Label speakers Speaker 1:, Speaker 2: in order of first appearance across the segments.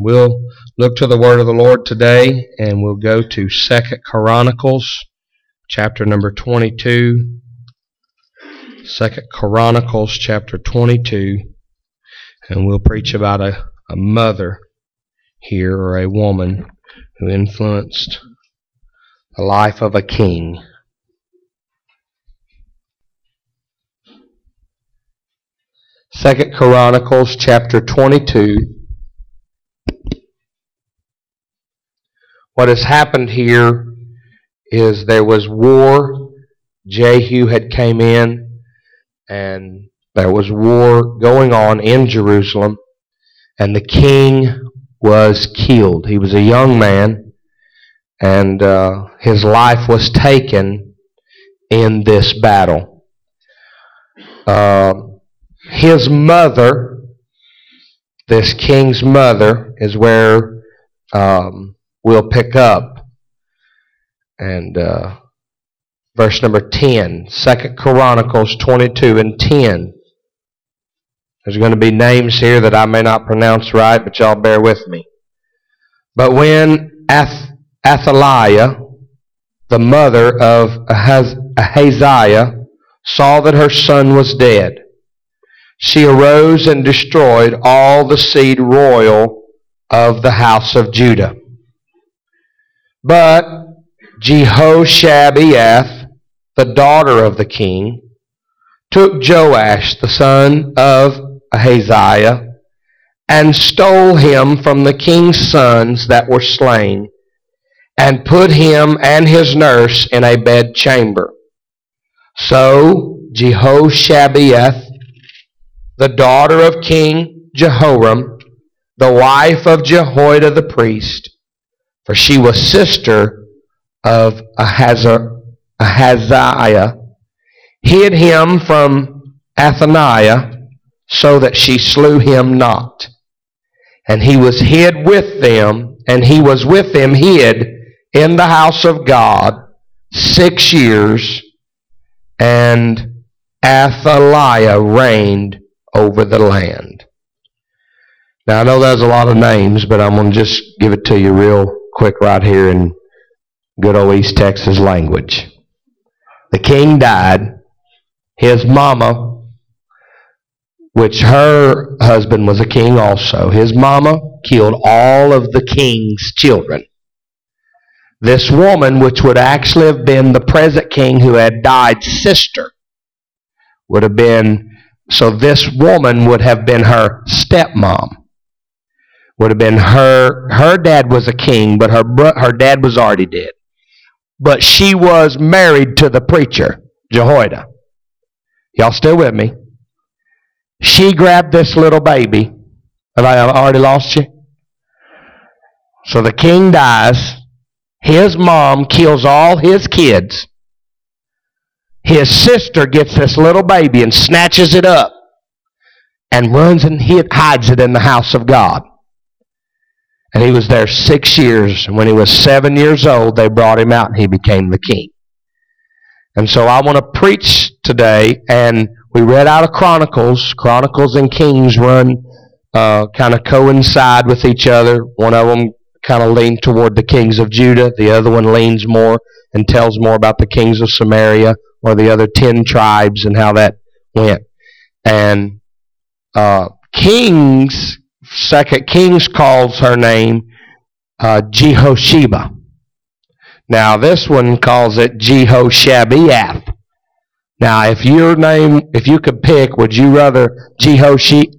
Speaker 1: We'll look to the word of the Lord today, and we'll go to 2 Chronicles, chapter number 22. 2 Chronicles, chapter 22, and we'll preach about a mother here, or a woman who influenced the life of a king. Second Chronicles chapter 22. What has happened here is there was war. Jehu had came in, and there was war going on in Jerusalem, and the king was killed. He was a young man, and his life was taken in this battle. His mother, this king's mother, is where we'll pick up. And verse number 10, 2 Chronicles 22 and 10. There's going to be names here that I may not pronounce right, but y'all bear with me. But when Athaliah, the mother of Ahaziah, saw that her son was dead, she arose and destroyed all the seed royal of the house of Judah. But Jehoshabeath, the daughter of the king, took Joash, the son of Ahaziah, and stole him from the king's sons that were slain, and put him and his nurse in a bedchamber. So Jehoshabeath, the daughter of King Jehoram, the wife of Jehoiada the priest, for she was sister of Ahaziah, hid him from Athaliah, so that she slew him not. And he was hid with them, and he was with them hid in the house of God 6 years, and Athaliah reigned over the land. Now I know there's a lot of names, but I'm going to just give it to you real quick right here in good old East Texas language. The king died. His mama, which her husband was a king also, his mama killed all of the king's children. This woman, which would actually have been the present king who had died, sister, would have been, so this woman would have been her stepmom. Would have been her dad was a king, but her dad was already dead. But she was married to the preacher, Jehoiada. Y'all still with me? She grabbed this little baby. Have I already lost you? So the king dies. His mom kills all his kids. His sister gets this little baby and snatches it up and runs and hides it in the house of God. And he was there 6 years. And when he was 7 years old, they brought him out and he became the king. And so I want to preach today, and we read out of Chronicles. Chronicles and Kings run kind of coincide with each other. One of them kind of leans toward the kings of Judah. The other one leans more and tells more about the kings of Samaria, or the other 10 tribes and how that went. And Kings, 2 Kings calls her name Jehosheba. Now this one calls it Jehoshabeath. Now if you could pick, would you rather Jehoshabeath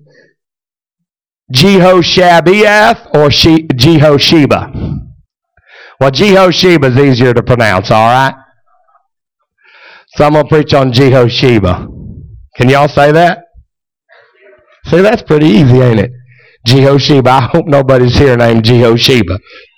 Speaker 1: or Jehosheba? Well, Jehosheba is easier to pronounce, alright? So I'm going to preach on Jehosheba. Can y'all say that? See, that's pretty easy, ain't it? Jehosheba. I hope nobody's here named Jehosheba.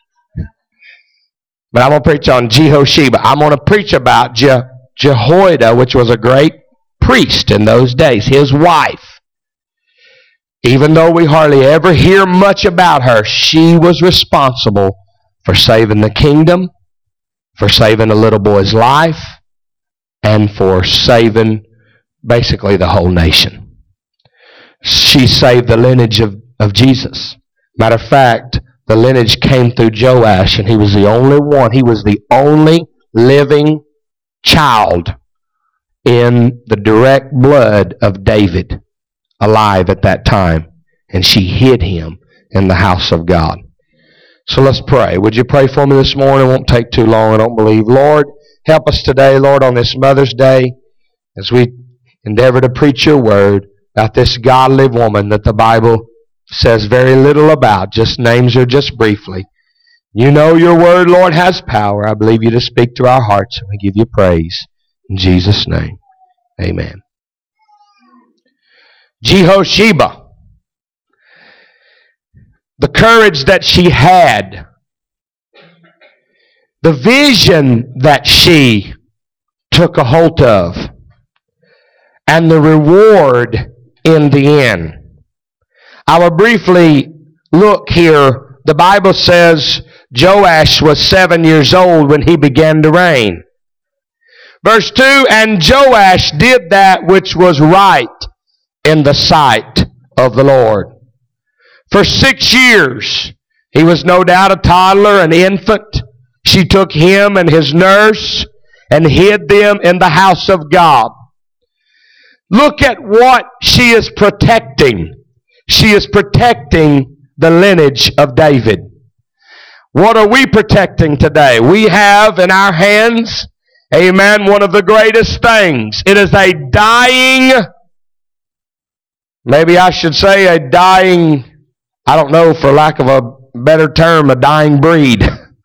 Speaker 1: But I'm going to preach on Jehosheba. I'm going to preach about Jehoiada, which was a great priest in those days, his wife. Even though we hardly ever hear much about her, she was responsible for saving the kingdom, for saving a little boy's life, and for saving basically the whole nation. She saved the lineage of Jesus. Matter of fact, the lineage came through Joash, and he was the only one. He was the only living child in the direct blood of David alive at that time. And she hid him in the house of God. So let's pray. Would you pray for me this morning? It won't take too long, I don't believe. Lord, help us today, Lord, on this Mother's Day as we endeavor to preach your word about this godly woman that the Bible says very little about, just names her just briefly. You know your word, Lord, has power. I believe you to speak to our hearts, and we give you praise. In Jesus' name, amen. Jehosheba. The courage that she had, the vision that she took a hold of, and the reward in the end. I will briefly look here. The Bible says Joash was 7 years old when he began to reign. Verse 2, and Joash did that which was right in the sight of the Lord. For 6 years, he was no doubt a toddler, an infant. She took him and his nurse and hid them in the house of God. Look at what she is protecting. She is protecting the lineage of David. What are we protecting today? We have in our hands, amen, one of the greatest things. It is a dying, maybe I should say a dying, I don't know, for lack of a better term, a dying breed.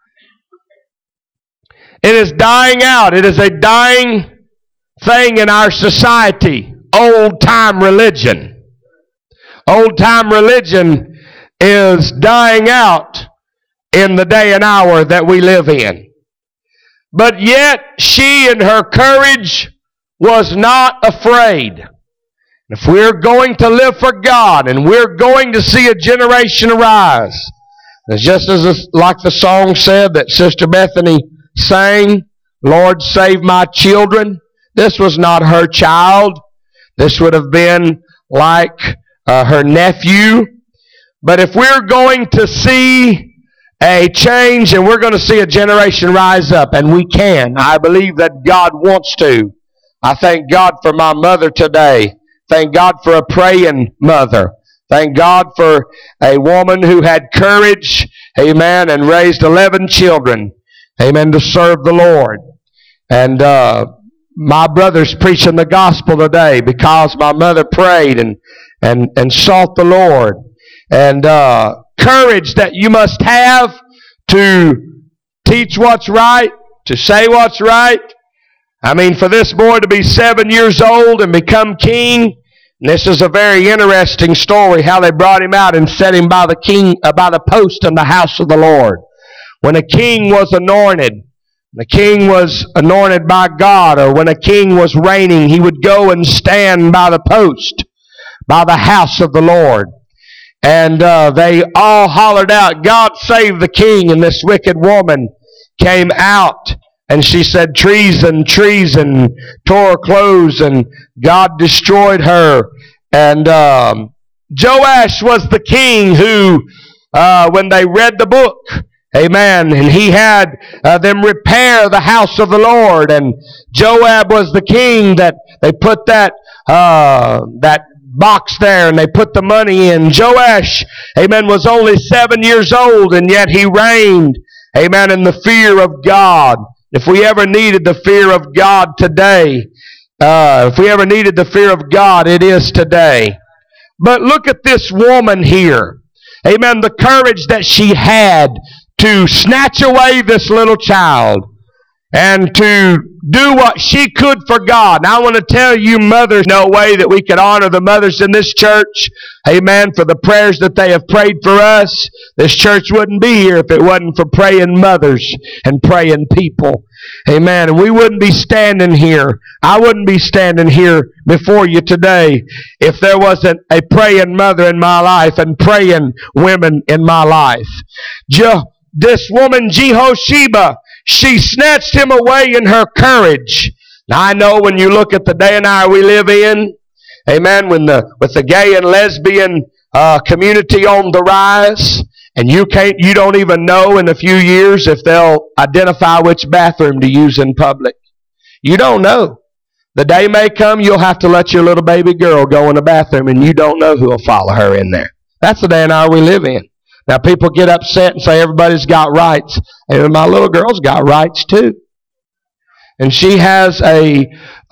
Speaker 1: It is dying out. It is a dying thing in our society. Old-time religion. Old-time religion is dying out in the day and hour that we live in. But yet, she in her courage was not afraid. If we're going to live for God and we're going to see a generation arise, it's just as like the song said that Sister Bethany sang, Lord, save my children. This was not her child. This would have been like her nephew. But if we're going to see a change and we're going to see a generation rise up, and we can, I believe that God wants to. I thank God for my mother today. Thank God for a praying mother. Thank God for a woman who had courage, amen, and raised 11 children, amen, to serve the Lord. And my brother's preaching the gospel today because my mother prayed and sought the Lord. And courage that you must have to teach what's right, to say what's right. I mean, for this boy to be 7 years old and become king, and this is a very interesting story, how they brought him out and set him by the king, by the post in the house of the Lord. When a king was anointed, the king was anointed by God, or when a king was reigning, he would go and stand by the post, by the house of the Lord. And they all hollered out, God save the king, and this wicked woman came out. And she said, treason, treason, tore her clothes, and God destroyed her. And Joash was the king who, when they read the book, amen, and he had them repair the house of the Lord. And Joab was the king that they put that box there and they put the money in. Joash, amen, was only 7 years old, and yet he reigned, amen, in the fear of God. If we ever needed the fear of God today, if we ever needed the fear of God, it is today. But look at this woman here. Amen. The courage that she had to snatch away this little child and to do what she could for God. Now I want to tell you mothers, no way that we can honor the mothers in this church. Amen. For the prayers that they have prayed for us. This church wouldn't be here if it wasn't for praying mothers and praying people. Amen. And we wouldn't be standing here. I wouldn't be standing here before you today if there wasn't a praying mother in my life and praying women in my life. This woman, Jehosheba, she snatched him away in her courage. Now I know when you look at the day and hour we live in, amen, with the gay and lesbian community on the rise, and you don't even know in a few years if they'll identify which bathroom to use in public. You don't know. The day may come you'll have to let your little baby girl go in the bathroom, and you don't know who will follow her in there. That's the day and hour we live in. Now people get upset and say everybody's got rights. And my little girl's got rights too. And she has a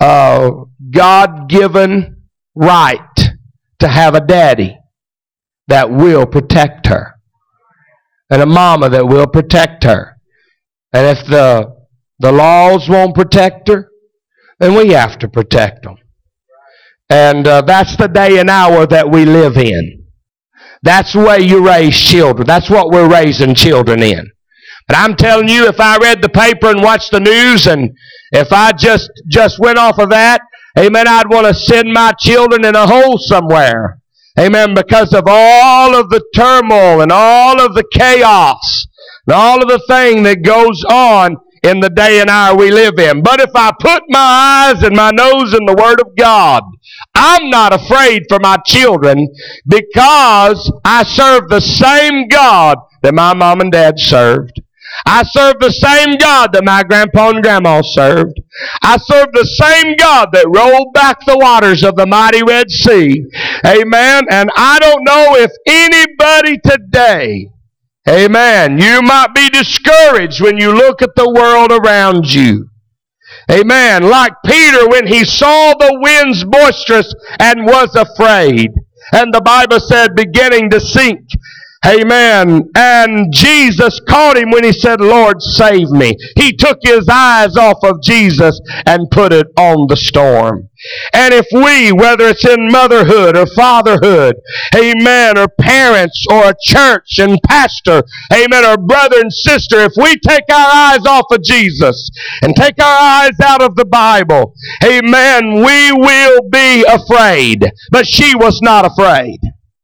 Speaker 1: God-given right to have a daddy that will protect her. And a mama that will protect her. And if the laws won't protect her, then we have to protect them. And that's the day and hour that we live in. That's the way you raise children. That's what we're raising children in. But I'm telling you, if I read the paper and watched the news, and if I just went off of that, amen, I'd want to send my children in a hole somewhere. Amen, because of all of the turmoil and all of the chaos and all of the thing that goes on in the day and hour we live in. But if I put my eyes and my nose in the Word of God, I'm not afraid for my children, because I serve the same God that my mom and dad served. I serve the same God that my grandpa and grandma served. I serve the same God that rolled back the waters of the mighty Red Sea. Amen. And I don't know if anybody today, amen, you might be discouraged when you look at the world around you. Amen. Like Peter when he saw the winds boisterous and was afraid. And the Bible said beginning to sink. Amen. And Jesus caught him when he said, Lord, save me. He took his eyes off of Jesus and put it on the storm. And if we, whether it's in motherhood or fatherhood, amen, or parents or a church and pastor, amen, or brother and sister, if we take our eyes off of Jesus and take our eyes out of the Bible, amen, we will be afraid. But she was not afraid.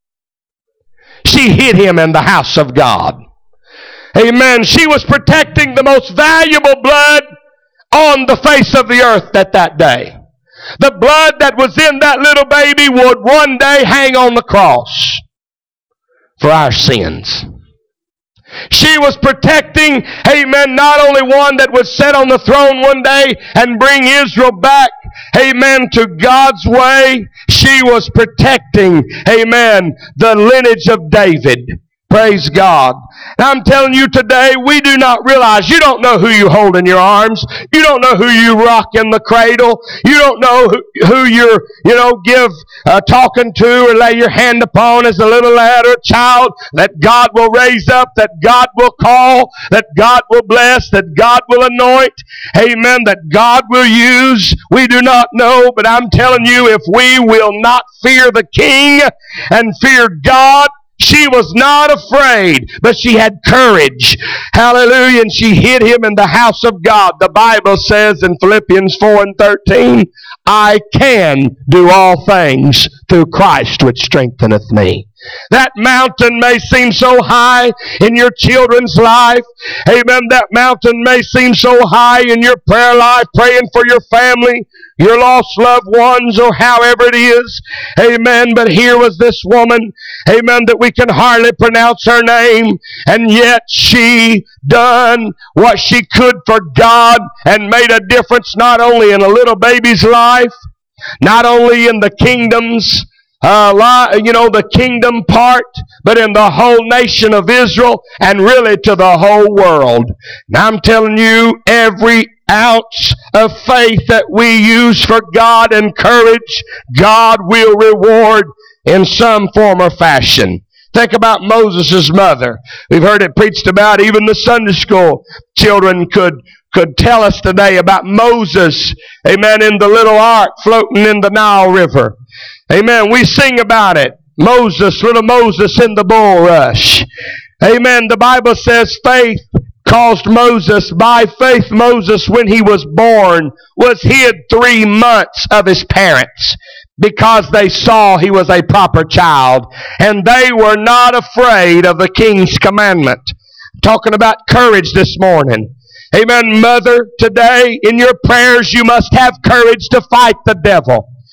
Speaker 1: She hid him in the house of God. Amen. She was protecting the most valuable blood on the face of the earth at that day. The blood that was in that little baby would one day hang on the cross for our sins. She was protecting, amen, not only one that would sit on the throne one day and bring Israel back, amen, to God's way. She was protecting, amen, the lineage of David. Praise God. And I'm telling you today, we do not realize, you don't know who you hold in your arms. You don't know who you rock in the cradle. You don't know who you're, give talking to or lay your hand upon as a little lad or child that God will raise up, that God will call, that God will bless, that God will anoint. Amen. That God will use. We do not know, but I'm telling you, if we will not fear the King and fear God, she was not afraid, but she had courage. Hallelujah. And she hid him in the house of God. The Bible says in Philippians 4:13, I can do all things through Christ which strengtheneth me. That mountain may seem so high in your children's life. Amen. That mountain may seem so high in your prayer life, praying for your family, your lost loved ones, or however it is. Amen. But here was this woman, amen, that we can hardly pronounce her name, and yet she done what she could for God and made a difference not only in a little baby's life, not only in the kingdom's the kingdom part, but in the whole nation of Israel and really to the whole world. And I'm telling you, every ounce of faith that we use for God and courage, God will reward in some form or fashion. Think about Moses' mother. We've heard it preached about. Even the Sunday school children could tell us today about Moses, amen, in the little ark floating in the Nile River. Amen. We sing about it. Moses, little Moses in the bulrush. Amen. The Bible says faith caused Moses, by faith Moses, when he was born, was hid 3 months of his parents because they saw he was a proper child. And they were not afraid of the king's commandment. I'm talking about courage this morning. Amen. Mother, today in your prayers you must have courage to fight the devil.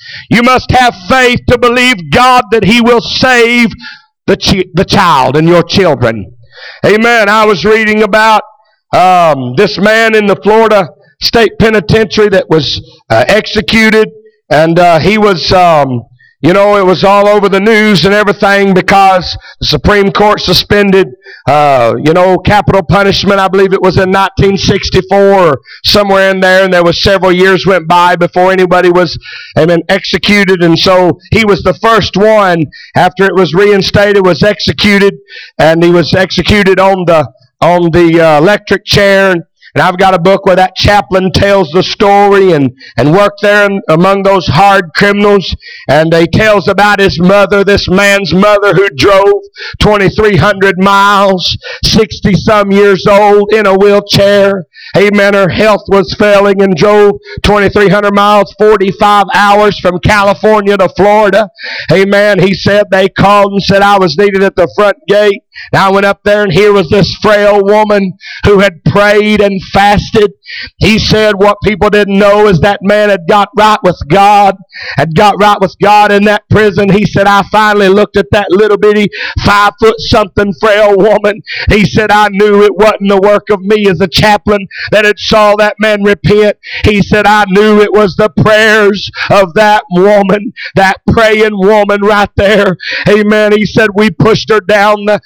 Speaker 1: You must have faith to believe God that He will save the child and your children. Amen. I was reading about this man in the Florida State Penitentiary that was executed, and he was, it was all over the news and everything because the Supreme Court suspended, capital punishment. I believe it was in 1964 or somewhere in there, and there was several years went by before anybody was, executed. And so he was the first one after it was reinstated, was executed, and he was executed on the electric chair. And I've got a book where that chaplain tells the story and worked there among those hard criminals. And he tells about his mother, this man's mother who drove 2,300 miles, 60-some years old, in a wheelchair. Amen. Her health was failing and drove 2,300 miles, 45 hours from California to Florida. Amen. He said they called and said I was needed at the front gate. And I went up there, and here was this frail woman who had prayed and fasted. He said what people didn't know is that man had got right with God, in that prison. He said, I finally looked at that little bitty 5-foot-something frail woman. He said, I knew it wasn't the work of me as a chaplain that had saw that man repent. He said, I knew it was the prayers of that woman, that praying woman right there. Amen. He said, we pushed her down the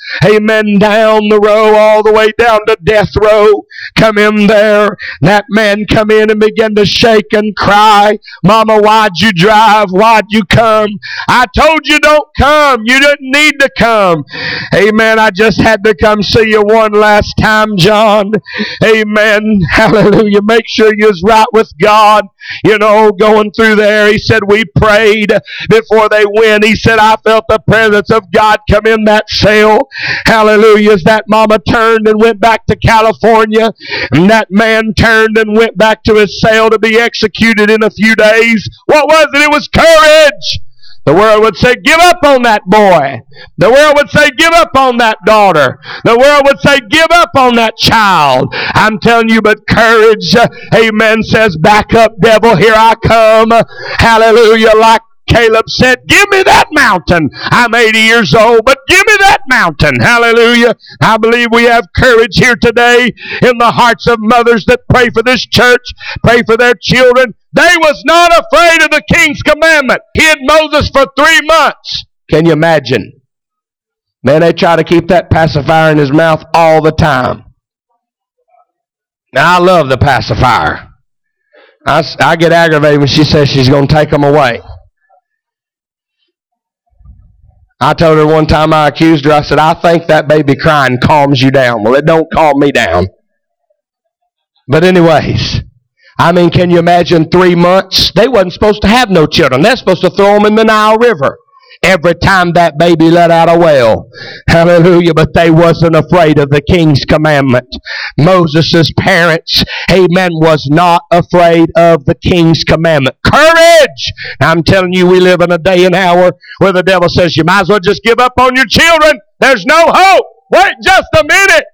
Speaker 1: row, all the way down to death row. Come in there. That man come in and began to shake and cry. Mama, why'd you drive? Why'd you come? I told you don't come. You didn't need to come. Amen. I just had to come see you one last time, John. Amen. Hallelujah. Make sure you're right with God. Going through there, he said, we prayed before they went. He said, I felt the presence of God come in that cell. Hallelujah. As that mama turned and went back to California, and that man turned and went back to his cell to be executed in a few days. What was it? It was courage. The world would say, give up on that boy. The world would say, give up on that daughter. The world would say, give up on that child. I'm telling you, but courage, amen, says, back up, devil, here I come. Hallelujah, like Caleb said, give me that mountain. I'm 80 years old, but give me that mountain. Hallelujah. I believe we have courage here today in the hearts of mothers that pray for this church, pray for their children. They was not afraid of the king's commandment. Hid Moses for 3 months. Can you imagine? Man, they try to keep that pacifier in his mouth all the time. Now, I love the pacifier. I get aggravated when she says she's going to take them away. I told her one time, I accused her, I said, I think that baby crying calms you down. Well, it don't calm me down. But anyways, can you imagine 3 months? They wasn't supposed to have no children. They're supposed to throw them in the Nile River every time that baby let out a wail. Hallelujah. But they wasn't afraid of the king's commandment. Moses' parents, amen, was not afraid of the king's commandment. Courage! I'm telling you, we live in a day and hour where the devil says, you might as well just give up on your children. There's no hope. Wait just a minute.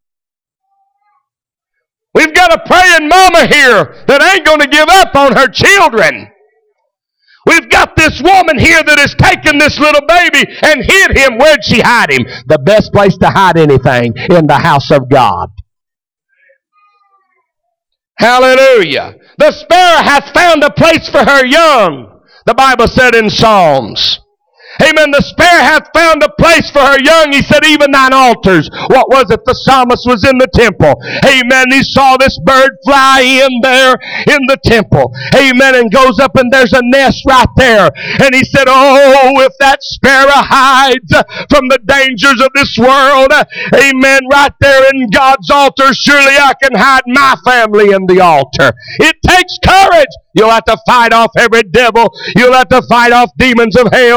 Speaker 1: We've got a praying mama here that ain't going to give up on her children. We've got this woman here that has taken this little baby and hid him. Where'd she hide him? The best place to hide anything, in the house of God. Hallelujah. The sparrow hath found a place for her young, the Bible said in Psalms. Amen. The sparrow hath found a place for her young. He said, even thine altars. What was it? The psalmist was in the temple. Amen. He saw this bird fly in there in the temple. Amen. And goes up and there's a nest right there. And he said, oh, if that sparrow hides from the dangers of this world, amen, right there in God's altar, surely I can hide my family in the altar. It takes courage. You'll have to fight off every devil. You'll have to fight off demons of hell. And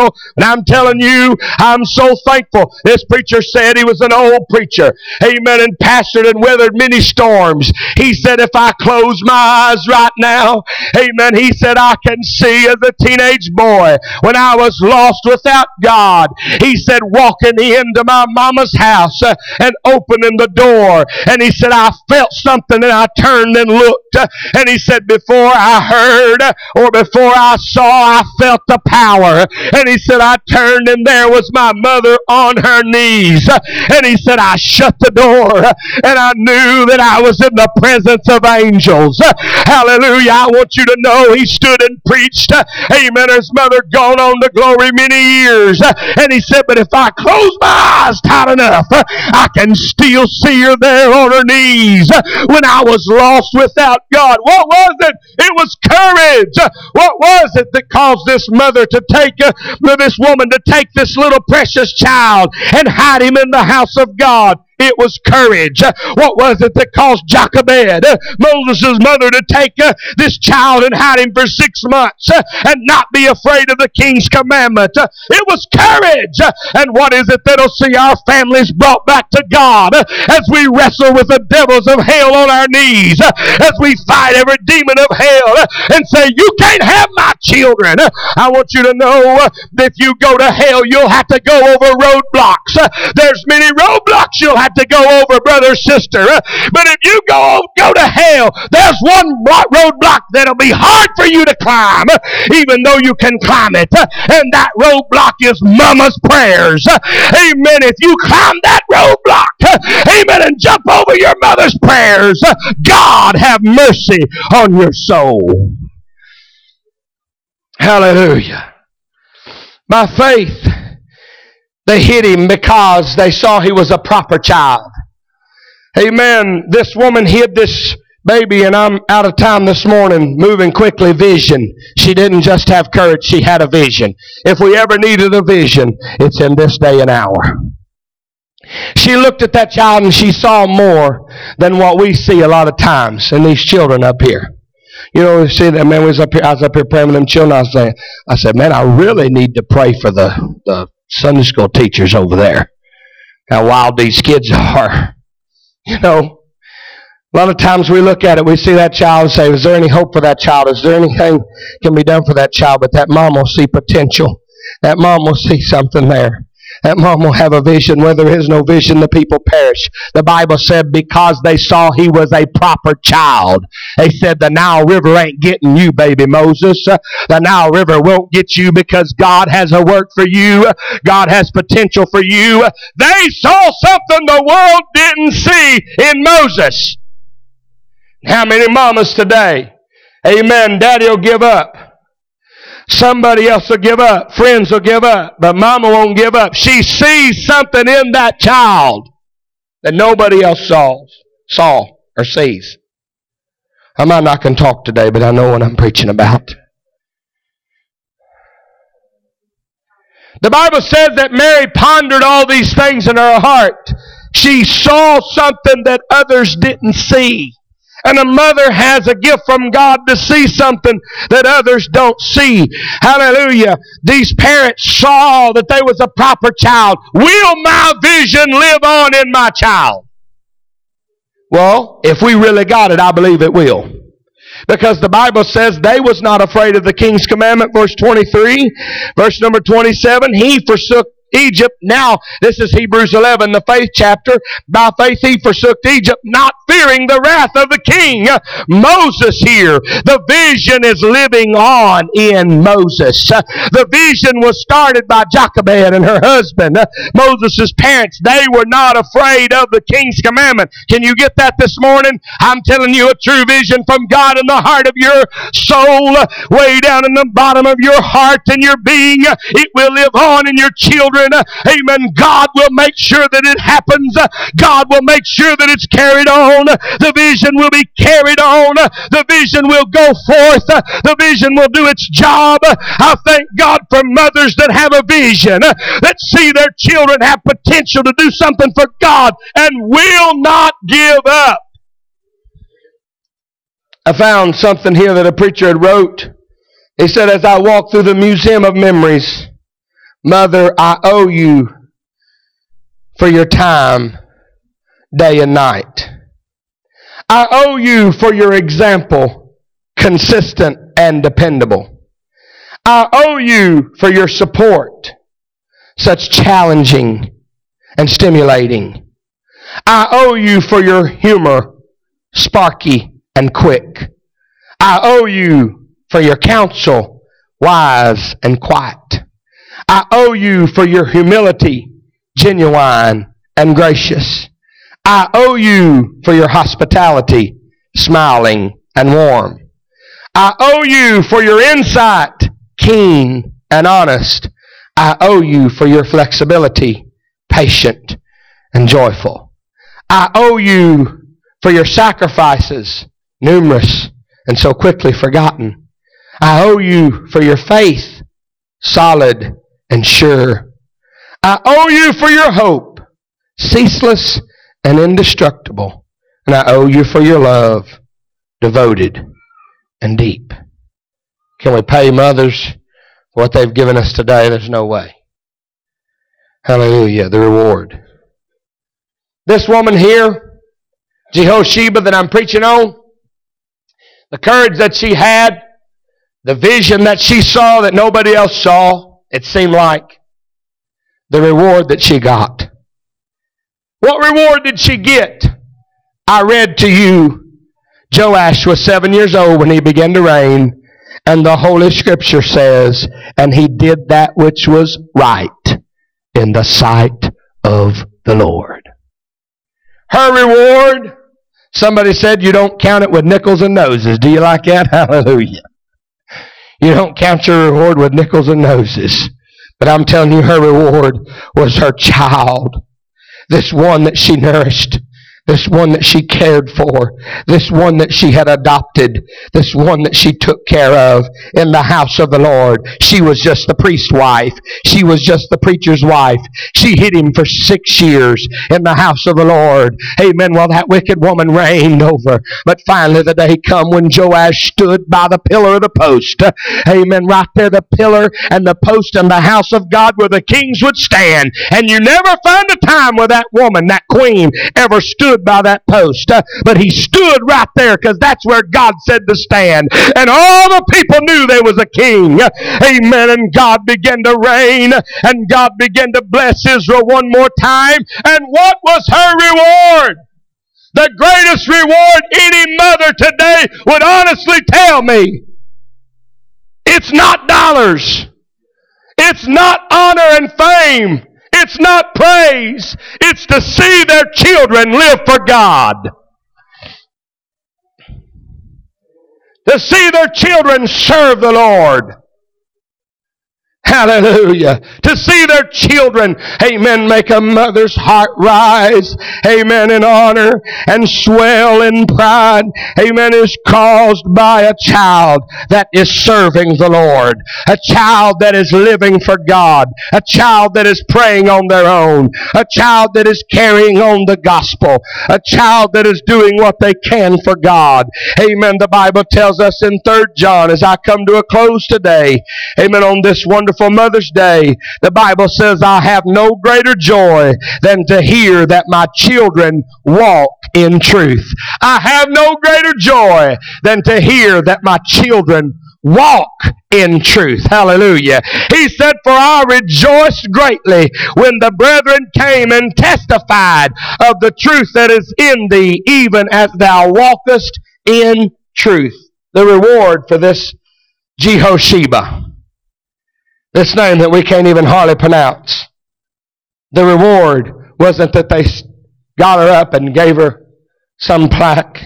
Speaker 1: I'm telling you, I'm so thankful. This preacher said, he was an old preacher, amen, and pastored and weathered many storms. He said, if I close my eyes right now, amen, he said, I can see as a teenage boy when I was lost without God. He said, walking into my mama's house and opening the door. And he said, I felt something and I turned and looked. And he said, before I heard or before I saw, I felt the power. And he said, I turned and there was my mother on her knees. And he said, I shut the door and I knew that I was in the presence of angels. Hallelujah. I want you to know he stood and preached. Amen. His mother gone on to glory many years. And he said, but if I close my eyes tight enough, I can still see her there on her knees when I was lost without God. What was it? It was courage. What was it that caused this mother to take, this woman to take this little precious child and hide him in the house of God? It was courage. What was it that caused Jochebed, Moses' mother, to take this child and hide him for 6 months and not be afraid of the king's commandment? It was courage. And what is it that'll see our families brought back to God as we wrestle with the devils of hell on our knees, as we fight every demon of hell and say, you can't have my children. I want you to know that if you go to hell, you'll have to go over roadblocks. There's many roadblocks you'll have to go over, brother, sister. But if you go to hell, there's one roadblock that'll be hard for you to climb, even though you can climb it. And that roadblock is mama's prayers. Amen. If you climb that roadblock, amen, and jump over your mother's prayers, God have mercy on your soul. Hallelujah. By faith, they hid him because they saw he was a proper child. Amen. This woman hid this baby, and I'm out of time this morning, moving quickly. Vision. She didn't just have courage, she had a vision. If we ever needed a vision, it's in this day and hour. She looked at that child and she saw more than what we see a lot of times in these children up here. You know, see that man was up here. I was up here praying with them children. I said, man, I really need to pray for the Sunday school teachers over there. How wild these kids are. You know, a lot of times we look at it, we see that child and say, is there any hope for that child? Is there anything can be done for that child? But that mom will see potential. That mom will see something there. That mom will have a vision. Where there is no vision, the people perish. The Bible said because they saw he was a proper child. They said the Nile River ain't getting you, baby Moses. The Nile River won't get you because God has a work for you. God has potential for you. They saw something the world didn't see in Moses. How many mamas today? Amen. Daddy will give up. Somebody else will give up. Friends will give up. But mama won't give up. She sees something in that child that nobody else saw or sees. I might not can talk today, but I know what I'm preaching about. The Bible says that Mary pondered all these things in her heart. She saw something that others didn't see. And a mother has a gift from God to see something that others don't see. Hallelujah. These parents saw that they was a proper child. Will my vision live on in my child? Well, if we really got it, I believe it will. Because the Bible says they was not afraid of the king's commandment, verse 23. Verse number 27, he forsook Egypt. Now, this is Hebrews 11, the faith chapter. By faith he forsook Egypt, not fearing the wrath of the king. Moses here, the vision is living on in Moses. The vision was started by Jochebed and her husband. Moses' parents, they were not afraid of the king's commandment. Can you get that this morning? I'm telling you, a true vision from God in the heart of your soul, way down in the bottom of your heart and your being. It will live on in your children. Amen. God will make sure that it happens. God will make sure that it's carried on. The vision will be carried on. The vision will go forth. The vision will do its job. I thank God for mothers that have a vision, that see their children have potential to do something for God and will not give up. I found something here that a preacher had wrote. He said, as I walked through the Museum of Memories, Mother, I owe you for your time, day and night. I owe you for your example, consistent and dependable. I owe you for your support, such challenging and stimulating. I owe you for your humor, sparky and quick. I owe you for your counsel, wise and quiet. I owe you for your humility, genuine and gracious. I owe you for your hospitality, smiling and warm. I owe you for your insight, keen and honest. I owe you for your flexibility, patient and joyful. I owe you for your sacrifices, numerous and so quickly forgotten. I owe you for your faith, solid and sure. I owe you for your hope, ceaseless and indestructible. And I owe you for your love, devoted and deep. Can we pay mothers for what they've given us today? There's no way. Hallelujah, the reward. This woman here, Jehosheba, that I'm preaching on, the courage that she had, the vision that she saw that nobody else saw, it seemed like, the reward that she got. What reward did she get? I read to you, Joash was 7 years old when he began to reign, and the Holy Scripture says, and he did that which was right in the sight of the Lord. Her reward, somebody said you don't count it with nickels and noses. Do you like that? Hallelujah. You don't count your reward with nickels and noses. But I'm telling you, her reward was her child. This one that she nourished. This one that she cared for. This one that she had adopted. This one that she took care of in the house of the Lord. She was just the priest's wife. She was just the preacher's wife. She hid him for 6 years in the house of the Lord. Amen. While that wicked woman reigned over. But finally the day come when Joash stood by the pillar of the post. Amen. Right there, the pillar and the post in the house of God where the kings would stand. And you never find a time where that woman, that queen, ever stood by that post. But he stood right there because that's where God said to stand. And all the people knew there was a king. Amen. And God began to reign. And God began to bless Israel one more time. And what was her reward? The greatest reward any mother today would honestly tell me. It's not dollars. It's not honor and fame. It's not praise. It's to see their children live for God. To see their children serve the Lord. Hallelujah. To see their children, amen, make a mother's heart rise, amen, in honor and swell in pride, amen, is caused by a child that is serving the Lord. A child that is living for God. A child that is praying on their own. A child that is carrying on the gospel. A child that is doing what they can for God. Amen. The Bible tells us in 3 John, as I come to a close today, amen, on this wonderful Mother's Day, the Bible says, I have no greater joy than to hear that my children walk in truth. I have no greater joy than to hear that my children walk in truth. Hallelujah. He said, for I rejoiced greatly when the brethren came and testified of the truth that is in thee, even as thou walkest in truth. The reward for this Jehosheba, this name that we can't even hardly pronounce. The reward wasn't that they got her up and gave her some plaque.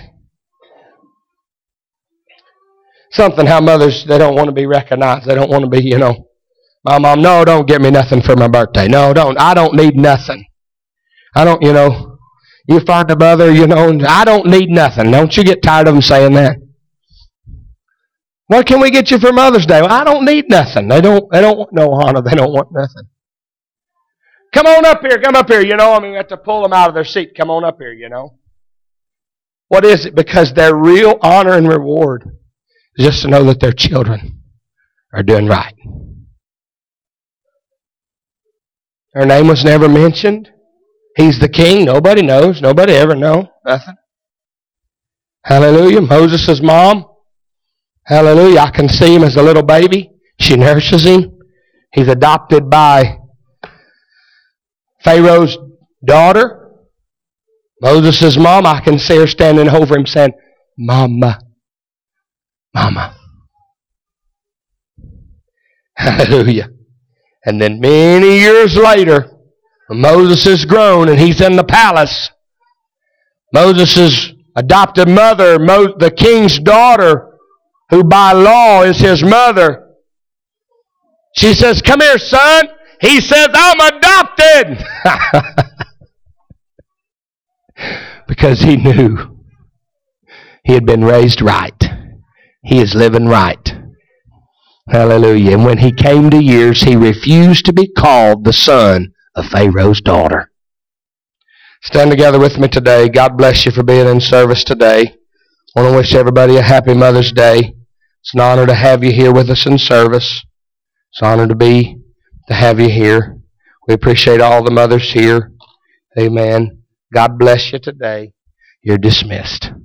Speaker 1: Something how mothers, they don't want to be recognized. They don't want to be, my mom, no, don't give me nothing for my birthday. No, don't. I don't need nothing. I don't, you find a mother, I don't need nothing. Don't you get tired of them saying that? What can we get you for Mother's Day? Well, I don't need nothing. They don't want no honor. They don't want nothing. Come on up here. Come up here. We have to pull them out of their seat. Come on up here, What is it? Because their real honor and reward is just to know that their children are doing right. Her name was never mentioned. He's the king. Nobody knows. Nobody ever know. Nothing. Hallelujah. Moses' mom. Hallelujah. I can see him as a little baby. She nurses him. He's adopted by Pharaoh's daughter. Moses' mom, I can see her standing over him saying, Mama. Mama. Hallelujah. And then many years later, when Moses is grown and he's in the palace, Moses' adopted mother, the king's daughter, who by law is his mother, she says, come here, son. He says, I'm adopted. Because he knew he had been raised right. He is living right. Hallelujah. And when he came to years, he refused to be called the son of Pharaoh's daughter. Stand together with me today. God bless you for being in service today. I want to wish everybody a happy Mother's Day. It's an honor to have you here with us in service. It's an honor to have you here. We appreciate all the mothers here. Amen. God bless you today. You're dismissed.